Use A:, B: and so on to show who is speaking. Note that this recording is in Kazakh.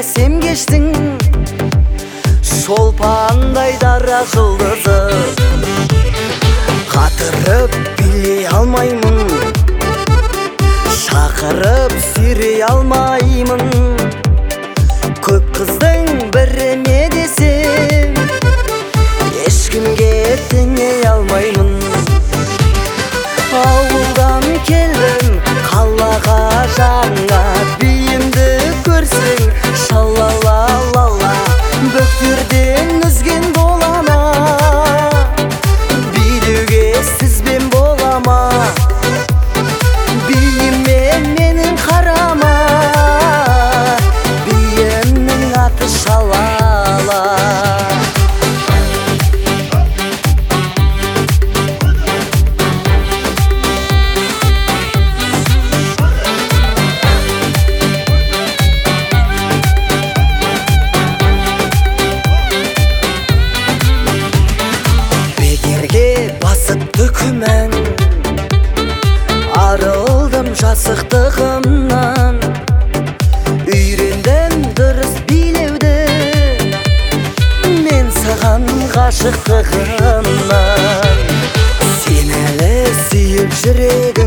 A: әсем кештің шолпандай дара жұлдызы. Қатырып билей алмаймын, шақырып сүйрей алмаймын. Көп қыздың біріме десем, ешкімге теңей алмаймын. Ауылдан келдім қалаға жаңа, биімді көрсең шалала-лала. Бөктерден үзген болама, билеуге сізбен болама. Биіме менің қарама, биімнің аты шалала. Күмән арылдым жасықтығымнан, үйрендім дұрыс билеуді мен саған ғашықтығымнан. Сен әлі сүйіп жүрегім